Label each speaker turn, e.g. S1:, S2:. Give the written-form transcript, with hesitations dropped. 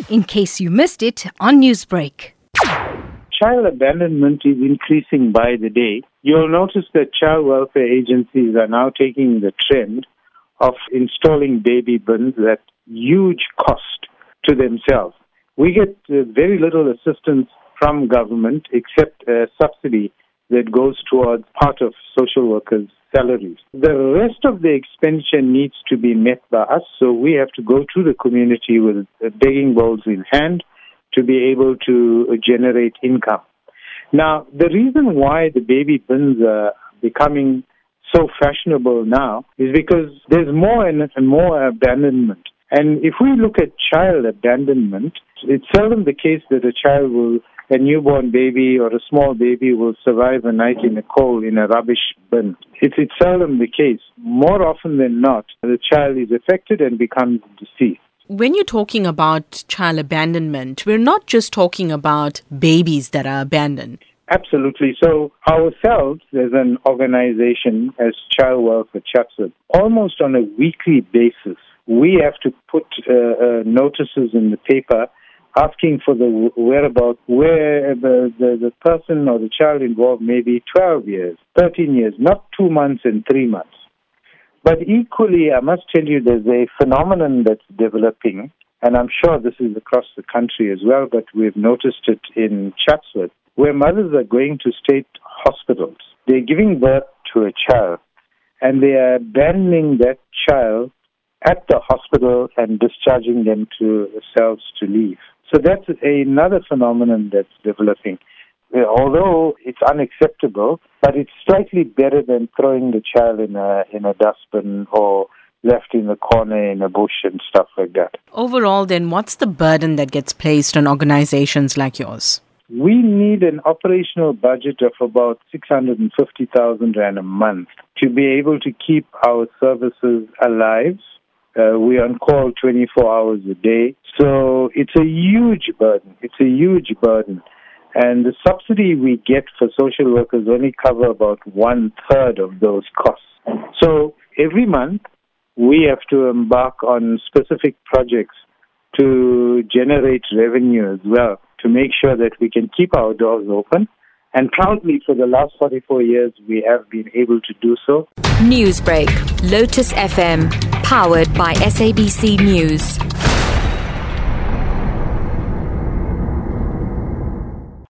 S1: in case you missed it on Newsbreak.
S2: Child abandonment is increasing by the day. You'll notice that child welfare agencies are now taking the trend of installing baby bins at huge cost to themselves. We get very little assistance from government except a subsidy that goes towards part of social workers' salaries. The rest of the expenditure needs to be met by us, so we have to go to the community with begging bowls in hand to be able to generate income. Now, the reason why the baby bins are becoming so fashionable now is because there's more and more abandonment. And if we look at child abandonment, it's seldom the case that a newborn baby or a small baby will survive a night in a coal in a rubbish bin. It's seldom the case. More often than not, the child is affected and becomes deceased.
S3: When you're talking about child abandonment, we're not just talking about babies that are abandoned.
S2: Absolutely. So ourselves, as an organization, as Child Welfare Chatsworth, almost on a weekly basis, we have to put notices in the paper asking for the whereabouts where the person or the child involved may be 12 years, 13 years, not 2 months and 3 months. But equally, I must tell you, there's a phenomenon that's developing, and I'm sure this is across the country as well, but we've noticed it in Chatsworth, where mothers are going to state hospitals. They're giving birth to a child, and they are abandoning that child at the hospital and discharging them to themselves to leave. So that's another phenomenon that's developing. Although it's unacceptable, but it's slightly better than throwing the child in a dustbin or left in the corner in a bush and stuff like that.
S3: Overall, then, what's the burden that gets placed on organizations like yours?
S2: We need an operational budget of about 650,000 Rand a month to be able to keep our services alive. We're on call 24 hours a day. So it's a huge burden. And the subsidy we get for social workers only cover about 1/3 of those costs. So every month we have to embark on specific projects to generate revenue as well, to make sure that we can keep our doors open. And proudly, for the last 44 years, we have been able to do so.
S4: Newsbreak, Lotus FM, powered by SABC News.